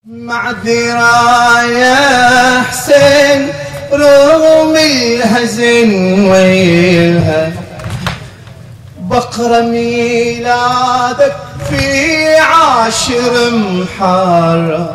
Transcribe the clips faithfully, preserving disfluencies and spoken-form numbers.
معذرة يا حسين رغم الهزن ويلها بقرة ميلادك في عاشر محرم.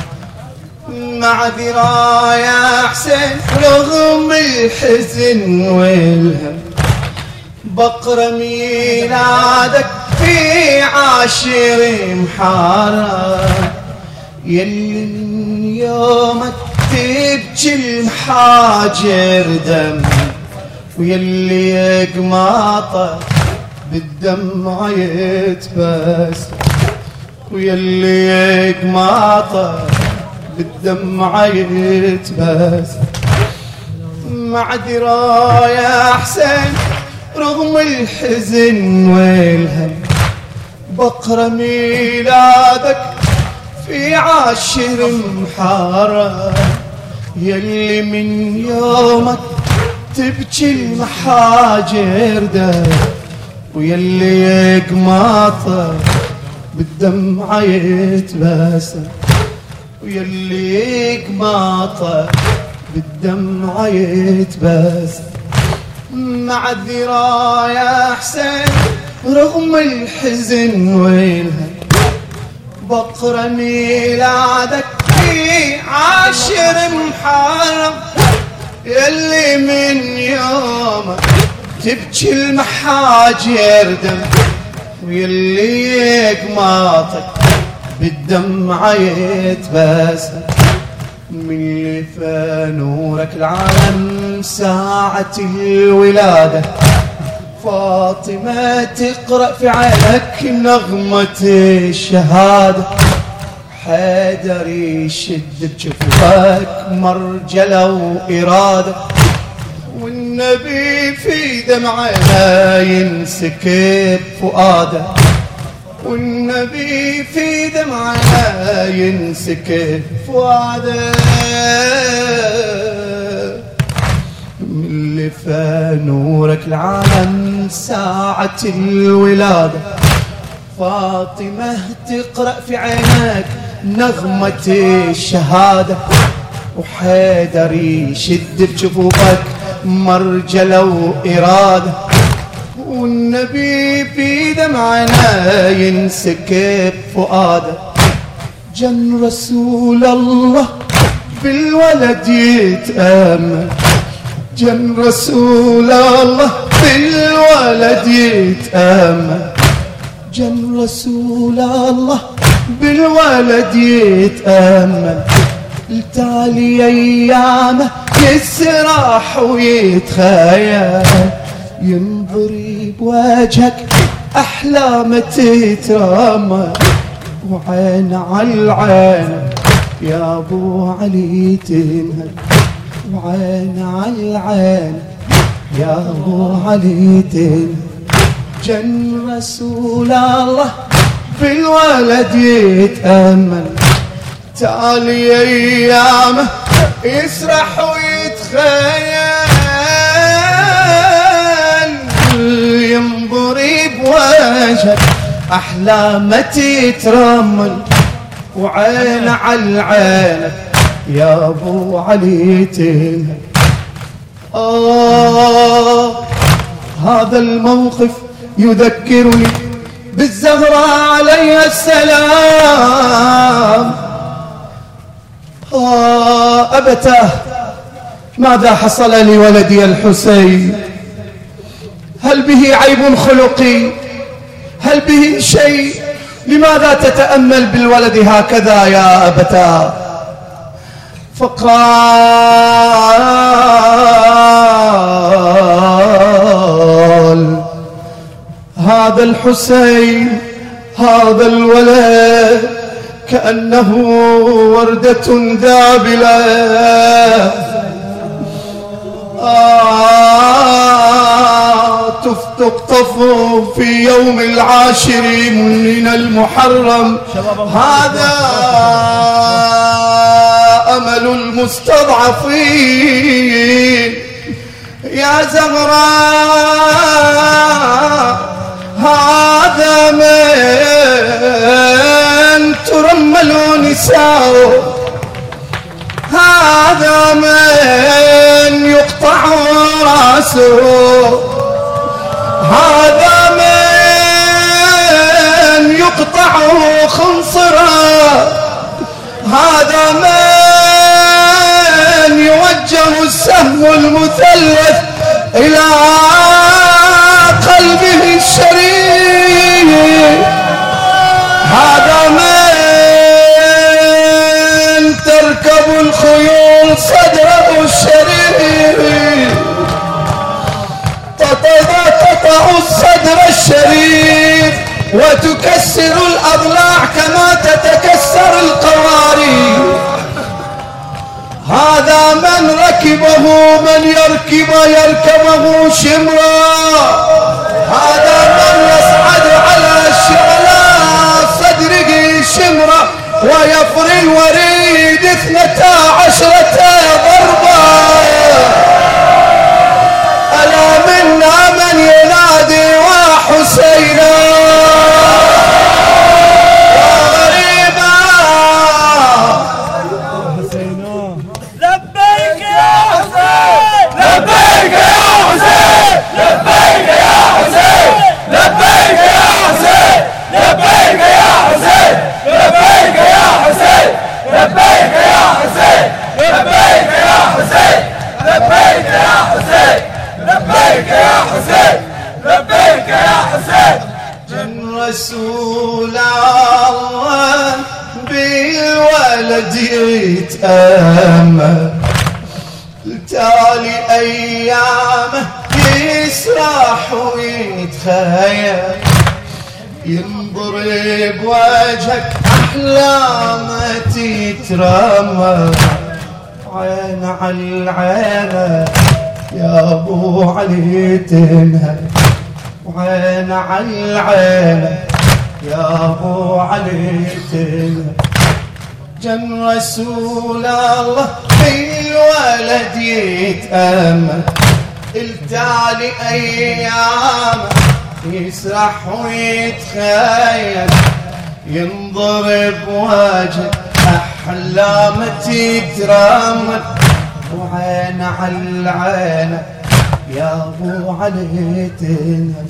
معذرة يا حسين رغم الحزن والهم بقرة ميلادك في عاشر محرم. يلي من يومك تبكي المحاجر دم ويلي يقماطه بالدمع يتبسم ويلي يقماطه بالدمع يتبسم. معذرة يا حسين رغم الحزن والهم بقرة ميلادك في عاشر محرم. يلي من يومك تبكي المحاجر دم ويلي يقماطه بالدمع يتبسم ويلي يقماطه بالدمع يتبسم. معذرة يا حسين رغم الحزن والهم بقرة ميلادك في عاشر محرم. يلي من يومك تبكي المحاجر دم ويلي يقماطك بالدمع يتبسم. من لفى نورك العالم ساعة الولادة فاطمة تقرأ في عينك نغمة الشهادة. حيدر يشد بجفوفك مرجلة وإرادة والنبي في دمعنا ينسكب فؤاده والنبي في دمعنا ينسكب فؤاده. من لفى نورك العالم ساعة الولادة فاطمة تقرأ في عينك نغمة الشهادة. وحيدر يشد بجفوفك مرجلة وإرادة والنبي في دمعنا ينسكب فؤاده. جن رسول الله بالولد يتأمل جن رسول الله بالولد يتأمل جن رسول الله بالولد يتأمل. التالي أيامه يسرح ويتخيل ينظري بوجهك أحلام تترمى وعين على العين يا أبو علي تنهل وعين على العين يا أبو علي تنهل. جن رسول الله بالولد يتأمل تالي أيامه يسرح ويتخيل ينظري بوجهك أحلام تترمل وعين على العين يا أبو علي تنهل. آه هذا الموقف يذكرني بالزهراء عليها السلام. آه أبتاه ماذا حصل لولدي الحسين؟ هل به عيب خلقي؟ هل به شيء؟ لماذا تتأمل بالولد هكذا يا أبتاه؟ فقال هذا الحسين هذا الولد كأنه وردة ذابلة آه تقطف في يوم العاشر من المحرم. هذا أمل المستضعفين يا زهراء. هذا من ترملون يساوي هذا من يقطع راسه هذا من يقطع خنصره هذا من يوجه السهم المثلث إلى قلبه الشريف هذا من تركب الخيول صدره الشريف تقطع الصدر الشريف وتكسر الأضلاع كما تتكسر القوارير هذا من ركبه من يركب يركبه شمرا هذا من يصعد على صدره شمرا ويفري الوريد اثنتا عشرة ضربة ألا منا من ينادي وحسينا وغريبا لبيك يا حسين لبيك يا حسين لبيك يا حسين لبيك يا حسين لبيك يا حسين لبيك يا حسين لبيك يا حسين لبيك يا حسين لبيك يا حسين لبيك يا حسين لبيك يا حسين جن رسول الله بالولد يتأمل تالي أيامه يسرح ويتخيل ينظر بوجهك أحلامه تترمى عين على العين يا أبو علي تنهل وعين على العين يا أبو علي تنهل جن رسول الله بالولد يتأمل التالي أيامه يسرح ويتخيل ينظر بوجه أحلامه تترمل وعين على العين يا أبو علي تنهل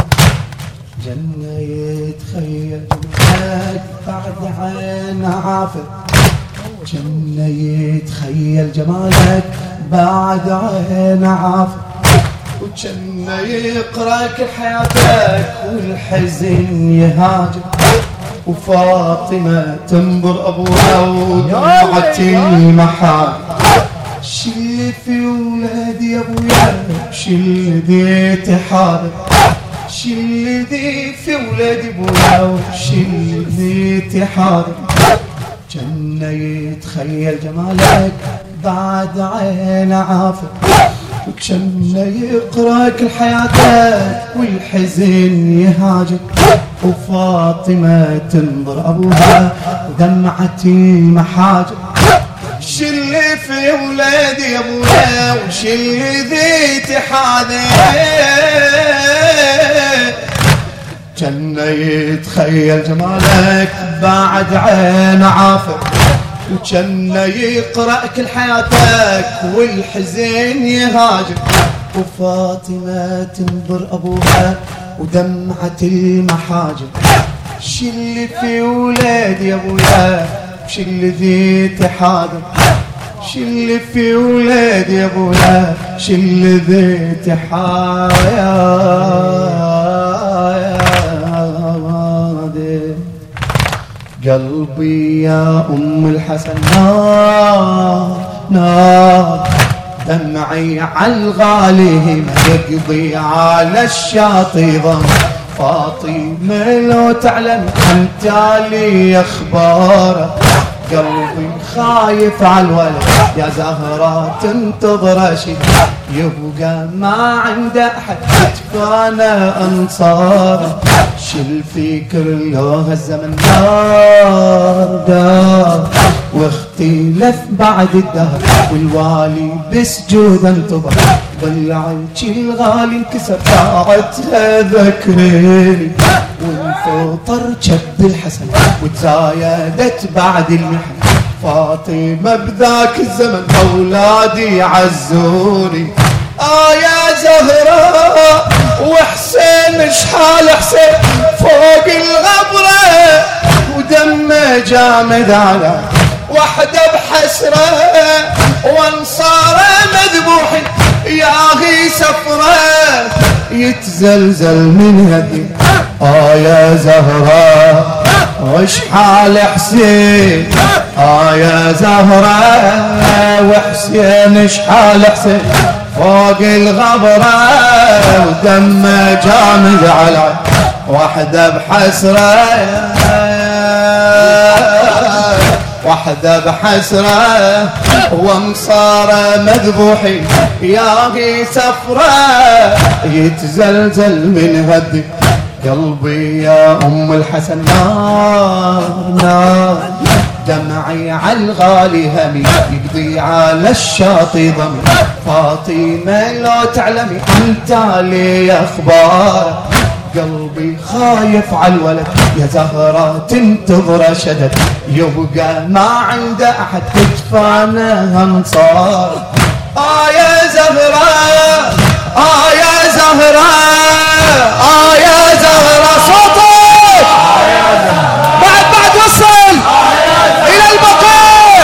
جنة يتخيل جمالك بعد عين عافر جنة يتخيل جمالك بعد عين عافر وجنة يقرأك حياتك والحزن يهاجر وفاطمة تنظر أبوها ودمعة المحال شي في ولادي يا ابويا شي الذي تحارب شي الذي في ولادي ابويا شي الذي تحارب جنة يتخيل جمالك بعد عين عافر وجنة يقرأك حياتك والحزن يهاجر وفاطمة تنظر أبوها ودمعة المحاجر شي اللي في ولادي يا ابويا وشي اللي تحاذر جنة يتخيل جمالك بعد عين عافر وجنة يقرأك حياتك والحزن يهاجر وفاطمة تنظر أبوها ودمعة المحاجر شي اللي في ولادي يا ابويا شي اللي ذي تحاذر شي اللي في ولادي يا ابويا شي اللي ذي تحاذر قلبي يا أم الحسن نار نار دمعي عالغالي ما يقضي على الشاطئ ضم فاطمة لو تعلم أنت لي أخباره قلبي خايف عالولد يا زهرة تنتظر شي يبقى ما عنده أحد يتفانى أنصاره شي الفكر لو الزمن دار دار واختلف بعد الدهر والوالي بسجود انتظر ضلعك الغالي انكسر طاعتها ذكريني وانفطر شب الحسن وتزايدت بعد المحن فاطمة بذاك الزمن أولادي عزوني. آه يا زهراء وحسين شحال حسين فوق الغبرة ودمه جامد على وحده بحسرة وانصاره مذبوحين ياهي سفره يتزلزل من هدي. آه يا زهراء وشحال حسين آه يا زهراء وحسين شحال حسين فوق الغبرة ودمه جامد على وحده بحسرة وحده بحسرة وانصاره مذبوحين ياهي سفره يتزلزل من هدي. قلبي يا أم الحسن نار نار دمعي عالغالي همي يقضي على الشاطئ ضمي. فاطمة لو تعلمي انت لي اخبار قلبي خايف عالولد يا زهرة تنتظر شدد يبقى ما عنده احد تدفانه انصار. آه يا زهرة آه يا زهرة آه يا زهرة صوتك بعد بعد وصل إلى البقيع.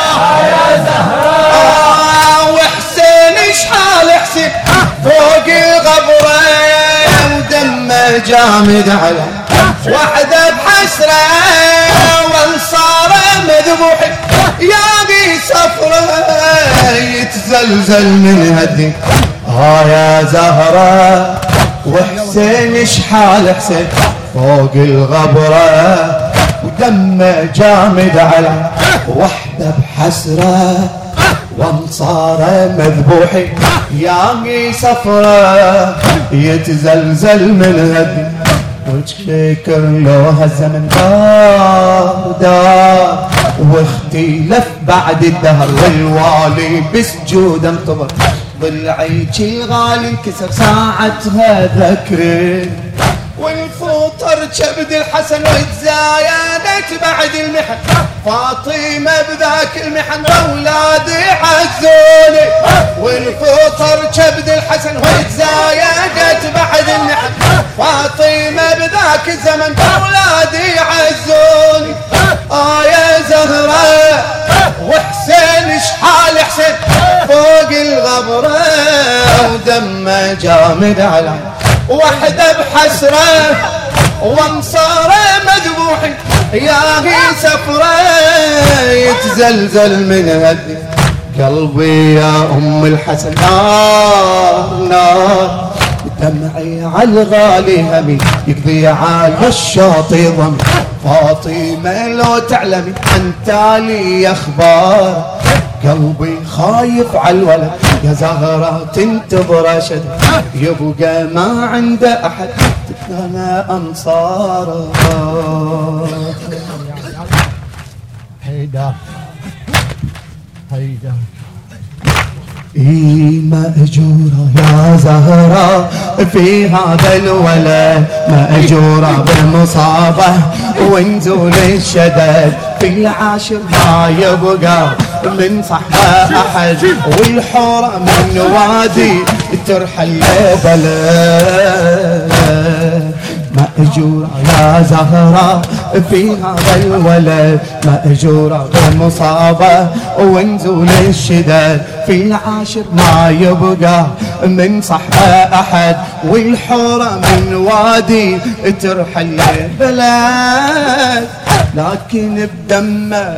آه وحسين شحال حسين فوق الغبرة ودمه جامد على وحده بحسرة وانصاره مذبوحين ياقي سفره يتزلزل من هدي. آه يا زهرة وحسين شحال حسين فوق الغبرة ودمه جامد على وحده بحسرة وانصاره مذبوحين ياقي سفره يتزلزل من هدي. وجهك لو هالزمن دار دار واختلف بعد الدهر والوالي بسجود انتظر ضلعي غالي انكسر ساعتها ذكري والفطر كبد الحسن وتزايدت بعد المحن. فاطمة بذاك المحن واولادي عزوني والفطر كبد الحسن وتزايدت بعد المحن. فاطمة بذاك الزمن واولادي عزوني. آه يا زهراء وحسين شحال حسين فوق الغبرة ودمه جامد على وحده بحسرة وانصاره مذبوحين ياهي سفره يتزلزل من هدي. قلبي يا أم الحسن نار نار دمعي عالغالي همي يقضي على الشاطئ ضمي. فاطمة لو تعلمي انت لي اخبار قلبي خايف عالولد يا زهرة تنتظر شد يبقى ما عنده احد تتنى انصاره. هيدا هيدا إي مأجورة يا زهرة في هذا الولد مأجورة بالمصابة ونزول الشدد في العاشر ما يبقى من صحبة أحد والحورة من وادي ترحل بلد. مأجورة يا زهرة في هذا الولد مأجورة بالمصابة ونزول الشدد في العاشر ما يبقى من صحبة أحد والحورة من وادي ترحل بلد. لكن بدمه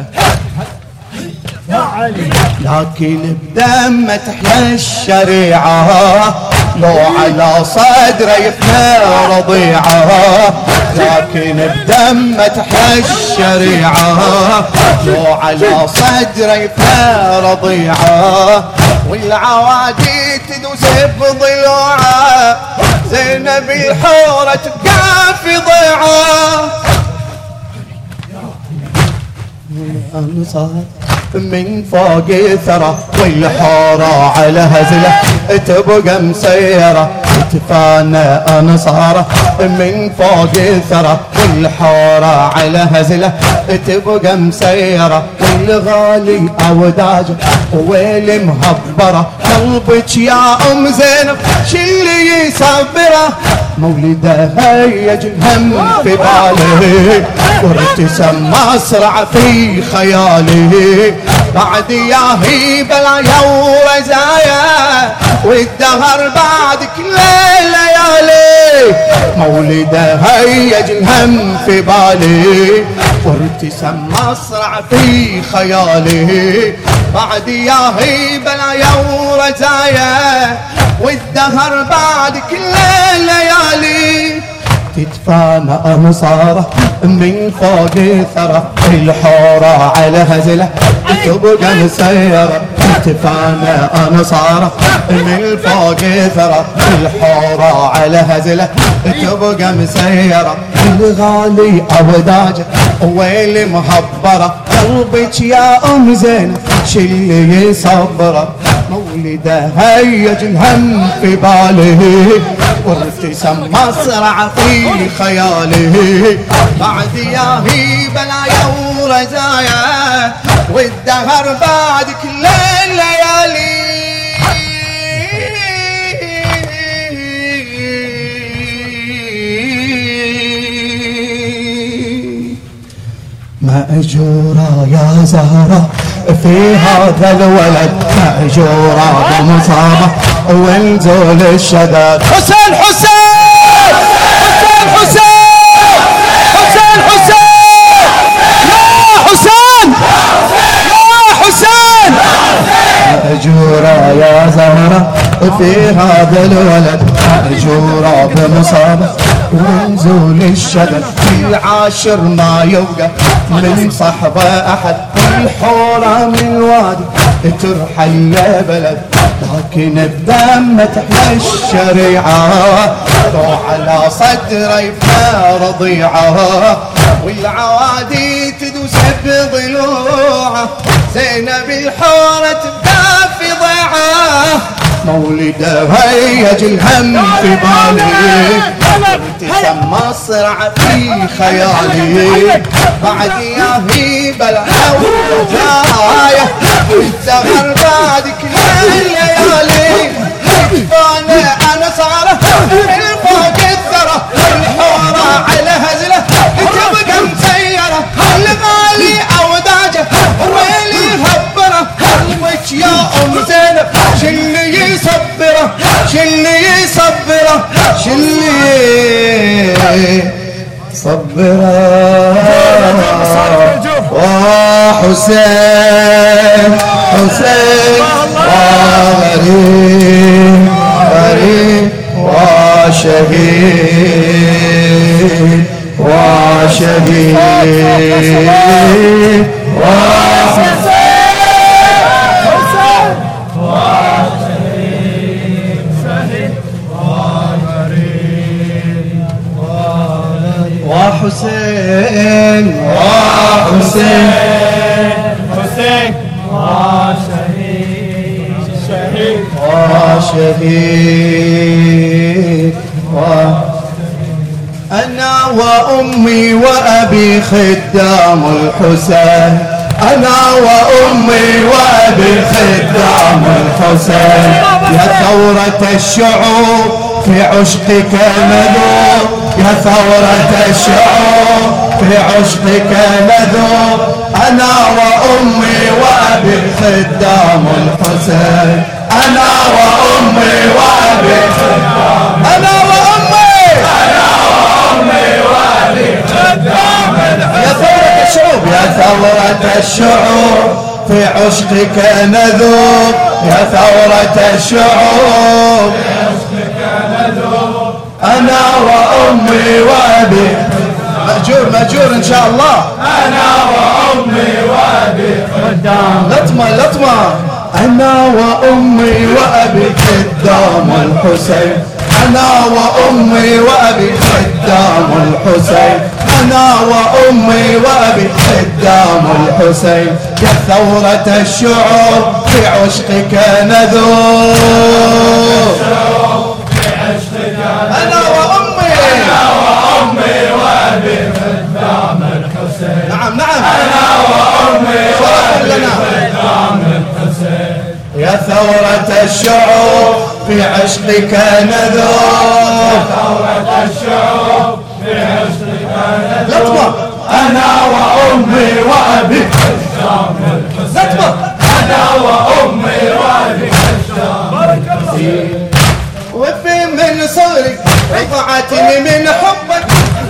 لكن بدمه تحيا الشريعة لو على صدره يفنى رضيعه. لكن بدمه تحيا الشريعة لو على صدره يفنى رضيعه. والعوادي تدوس بضلوعه زينب الحورة تبقى في ضيعه. من فوق ثرى والحورة على هزلة تبقى مسيرة كتفانا أنصاره من فوق الثرى، والحورة على هزله تبقى مسيرة، والغالي أوداجه ويل مهبرة. قلبك يا أم زينب شلي يصبره، مولده هيج الهم في بالي، وارتسم مصرع في خيالي. بعد يا هيبة العيا ورزايا، والدهر بعد كل الليالي، مولده هيج الهم في بالي، وارتسم مصرع في خيالي. بعد يا هيبة العيا ورزايا، والدهر بعد كل الليالي. تدفانا أنصاره من فوق ثرى، الحورة على هزله تبقى مسيرة. تدفانا أنصاره من فوق ثرى، الحورة على هزله تبقى مسيرة. الغالي أوداجه ويل مهبرة، قلبك يا أم زينب شلي يصبره، مولده هيج الهم في بالي، وارتسم مصرع في خيالي. بعد يا هيبة العيا ورزايا، والدهر بعد كل الليالي. مأجورة يا زهرة في هذا الولد، مأجورة بمصابة ونزول الشدد. حسين حسين حسين حسين حسين حسين يا حسين يا حسين. مأجورة يا زهرة في هذا الولد، مأجورة بمصابة ونزول الشدد. في العاشر ما يبقى من صحبه أحد، والحورة من الوادي ترحل لبلد، لكن الدم تحمى الشريعة، روح على صدره يفنى رضيعه، والعوادي تدوس بضلوعه. زينب الحورة تبقى في ضيعه، مولده هيج الهم في بالي، ابتسم مصرع في خيالي. بعد يا هيبة العيا ورزايا، والدهر بعد كل الليالي. كتفانا أنصاره من فوق الثرى، الحورة على هزله تبقى مسيرة. الغالي أوداجه ويلي هبره، قلبك يا أم زينب شلي يصبره، شلي يصبره، شلي صبره. وحسين حسين وغريب غريب وشهيد وشهيد وحسين وحسين وحسين حسين وشهيد شهيد وشهيد و أنا وأمي وأبي خدام الحسين، أنا وأمي وأبي خدام الحسين. يا ثورة الشعوب في عشقك نذوب، يا ثورة الشعوب في عشقك نذوب. أنا وأمي وأبي خدام الحسين، أنا وأمي وأبي خدام، أنا وأمي أنا وأمي وأبي خدام الحسين. يا ثورة الشعوب يا ثورة الشعوب في عشقك نذوب، يا ثورة الشعوب في عشقك نذوب. أنا وأمي وأبي مأجور مأجور إن شاء الله. أنا وأمي وأبي خدام لطمة لطمة. أنا وأمي وأبي خدام الحسين، أنا وأمي وأبي خدام الحسين، أنا وأمي وأبي خدام الحسين. يا ثورة الشعوب في عشقك نذوب، في عشقك ثورة الشعوب في عشقك نذوب، يا ثورة الشعوب في عشقك نذوب. أنا وأمي وأبي قدام الحسين، أنا وأمي وأبي قدام الحسين. وفي من صغري رضعتني من حبك،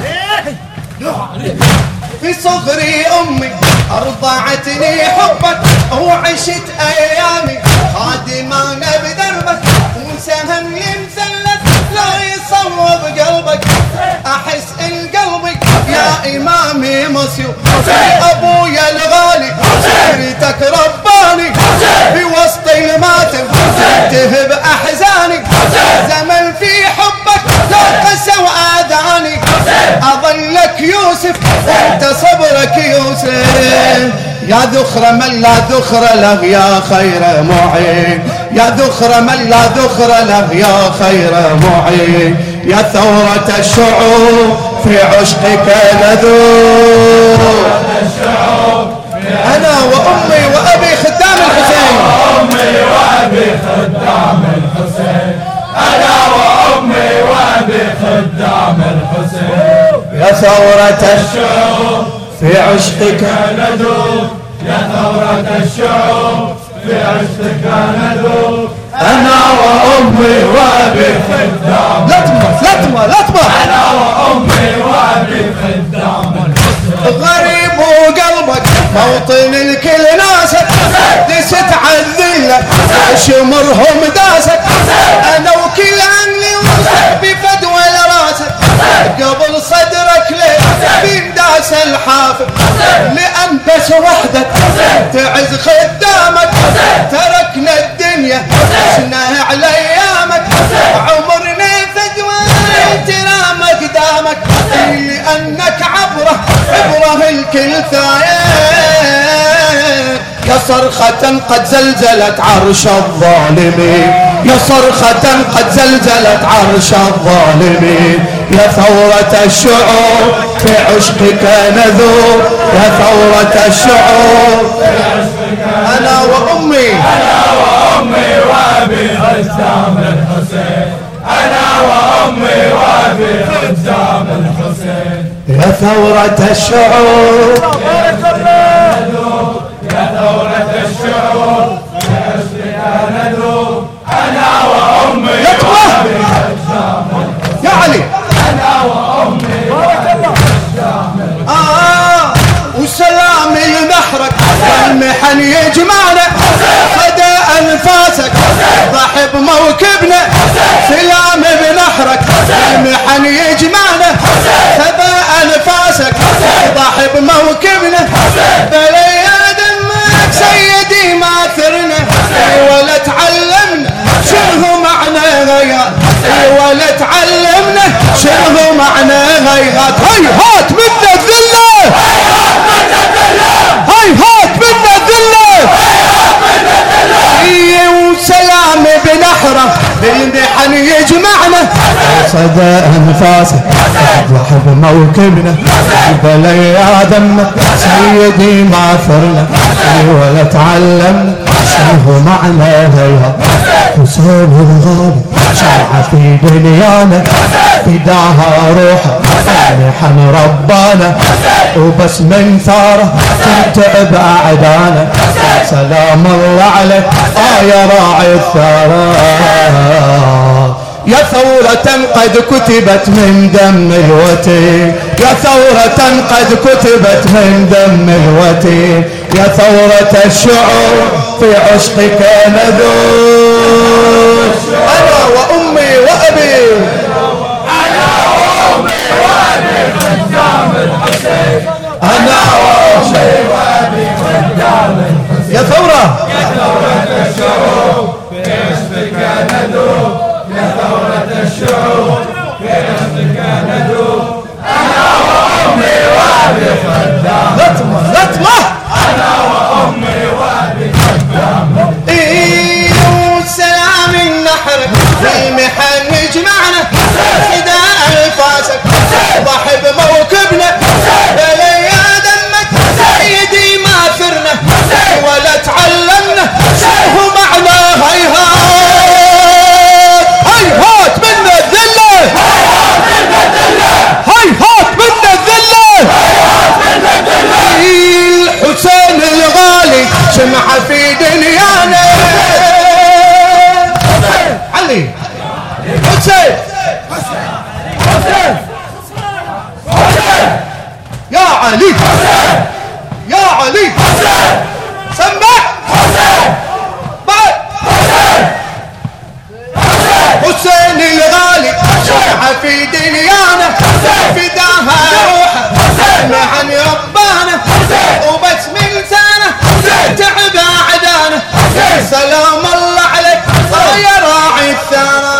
في صغري أمي أرضعتني حبك، وعشت أيامي خادمانة بدربك، وسهم مثلث لا يصوب قلبك، أحس إن قلبك يا إمامي مصيوب، أبويا الغالي سيرتك رباني، في وسط الماتم تهب أحزاني، زمن في حبك لا قسى وآذاني، أظلك يوسف وانت صبرك يوسف، يا ذخر من لا ذخر له يا خير معين، يا ذخر من لا ذخر له يا خير معين، يا ثورة الشعوب في عشقك نذوب. أنا وأمي وأبي خدام الحسين، أمي وأبي خدام الحسين، أنا وأمي وأبي خدام الحسين. يا ثورة الشعوب في عشقك نذوب، يا ثورة الشعوب في عشقك نذوب. أنا وأمي وأبي خدام لطمة لطمة لطمة، أنا وأمي وأبي خدام الحسين. غريب وقلبك موطن الكل ناسك، دست عالذلة شمرهم داسك، أنا وكل عني وصحبي فدوى لراسك، قبل صدرك ليه بنداس الحافل، لأن بس وحدك تعز خدامك، تركنا الدنيا عشنا على أيامك، عمرنا فدوى احترامك دامك، لأنك عبره عبره الكل ثايق، يا صرخة قد زلزلت عرش الظالمين، يا صرخة قد زلزلت عرش الظالمين، يا ثورة الشعوب في عشقك نذوب، يا ثورة الشعوب في عشقك. أنا وأمي أنا وأمي وأبي خدام الحسين، أنا وأمي وأبي خدام الحسين. يا ثورة الشعوب يا ثورة الشعوب في عشقك نذوب، أنا وأمي وأبي خدام الحسين. يا علي أنا وأمي وأبي خدام الحسين. آه وسلام لنحرك والمحن يجمعنا، فدا أنفاسك ضحي بموكبنا، سلام بنحرك والمحن يجمعنا، فدا أنفاسك ضحي بموكبنا، بلا يا دمك سيدي ما ثرنا، ولا تعلمنا شنو معنى غيات، ولا تعلمنا شنو معنى غيات، هي هات منا الذلة، هي هات منا الذلة، هي وسلام بنحره بالمحن يجمعنا، صدى انفاسه ضحب موكبنا، بلا يا دمك سيدي ما ثرنا، ولا تعلمنا شنو معنى غيات، حسين الغالي شرع في دنيانا، فداها روحه محن ربانا، وبس من ثاره تنتعب اعدانا، سلام الله عليك آه يا راعي الثرى، يا ثورة قد كتبت من دم الوتين، يا ثورة قد كتبت من دم الوتين، يا ثورة الشعوب في عشقك نذوب. أنا وأمي وأبي، أنا وأمي وأبي خدام الحسين، أنا وأمي وأبي خدام الحسين. يا ثورة يا ثورة الشعوب في عشقك نذوب، يا ثورة الشعوب في عشقك نذوب، أنا وأمي وأبي خدام. لطمة لطمة، أنا وأمي وأبي خدام. إيه وسلام النحر في المحن يجمعنا، فدا أنفاسك ضحي بموكبنا، بلا يا دمك سيدي ما ثرنا، ولا تعلمنا شنو معنى هيهات، سمحة في دنيانا. علي حسين يا علي يا علي سمع بعد حسين الغالي سمحة في دنيانا فداها روحه عن ربانا وبس من سنة تعب عدانا سلام الله عليك يا راعي الثرى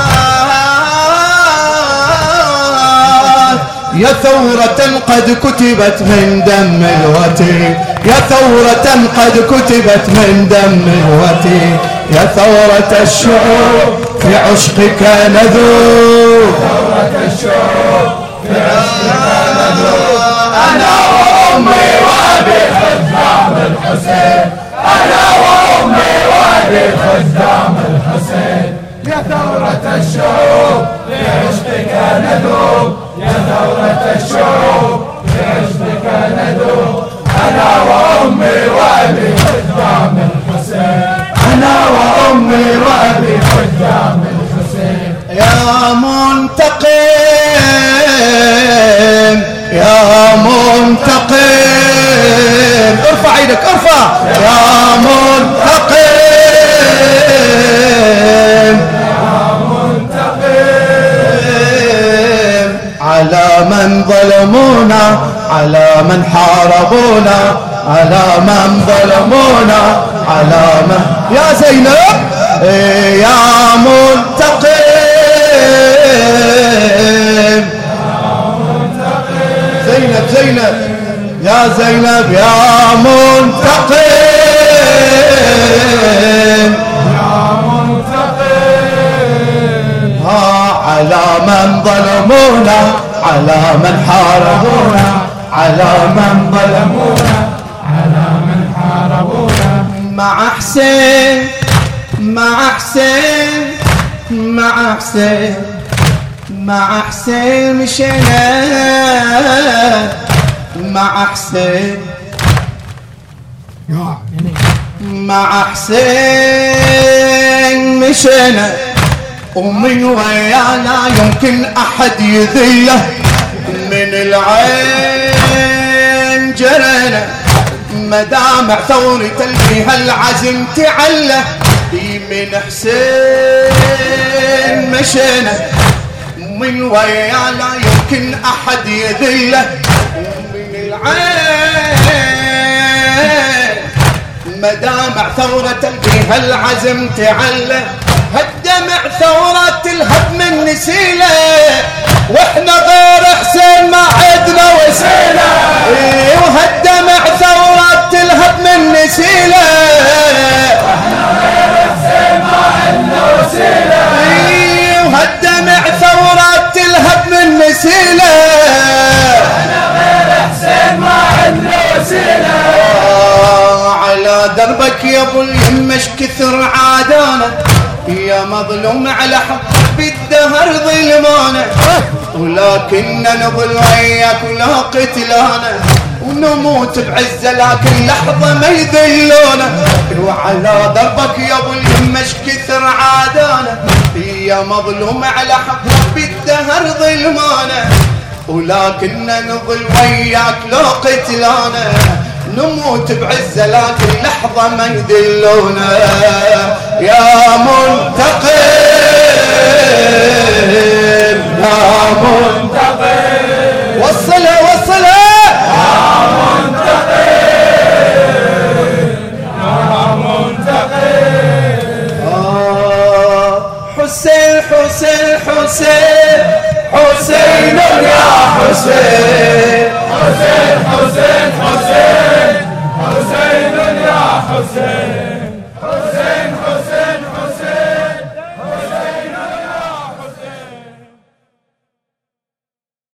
يا ثورة قد كتبت من دم الوتي يا ثورة قد كتبت من دم الوتي يا ثورة الشعوب في عشقك نذوب ثورة الشعوب في عشقك نذوب أنا وأمي وأبي خدام الحسين أنا وأمي وأبي خدام الحسين يا ثورة الشعوب في عشقك نذوب يا ثورة الشعوب في عشقك نذوب أنا وأمي وأبي خدام الحسين أنا وأمي وأبي خدام الحسين يا منتقم يا منتقم ارفع ايدك ارفع يا منتقم يا منتقم على من ظلمونا على من حاربونا على من ظلمونا على من يا زينب يا منتقم زينب زينب يا زينب يا منتقم يا منتقم ها على من ظلمونا على من حاربونا على من ظلمونا على من حاربونا مع حسين مع حسين مع حسين مع حسين مشينا مع حسين مع حسين مشينا ومن ويانا يمكن احد يذله من العين جرينا مدامع ثورة بها العزم تعله من حسين مشينا من ويانا يمكن احد يذله من العين مدامع ثورة بها العزم تعله هالدمع ثورة الهدم النسيله واحنا غير حسين ما عدنا وسيله ايه وهالدمع ثورة الهدم النسيله واحنا غير حسين ما عدنا وسيله ايه وهالدمع ثورة الهدم النسيله واحنا غير حسين ما عدنا وسيله على دربك يا ابو اليمش كثر عادانا يا مظلوم على حق بالدهر ظلمانا ولكننا نظل وياك ولا قتلانا ونموت بعزة لكن لحظة ما يذلونا وعلى دربك يا ابو اليمش كثر عادانا يا مظلوم على حق بالدهر ظلمانا ولكننا نظل وياك لو قتلانا نموت بعزة لكن لحظة ما يدلونا يا منتقم يا منتقم